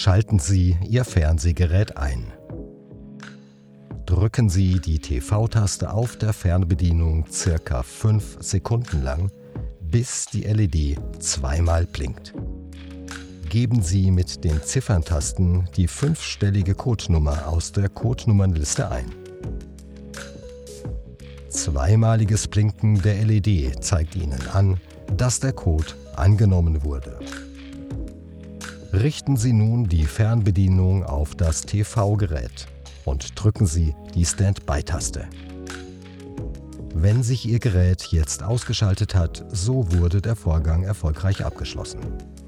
Schalten Sie Ihr Fernsehgerät ein. Drücken Sie die TV-Taste auf der Fernbedienung ca. 5 Sekunden lang, bis die LED zweimal blinkt. Geben Sie mit den Zifferntasten die 5-stellige Codenummer aus der Codenummernliste ein. Zweimaliges Blinken der LED zeigt Ihnen an, dass der Code angenommen wurde. Richten Sie nun die Fernbedienung auf das TV-Gerät und drücken Sie die Standby-Taste. Wenn sich Ihr Gerät jetzt ausgeschaltet hat, so wurde der Vorgang erfolgreich abgeschlossen.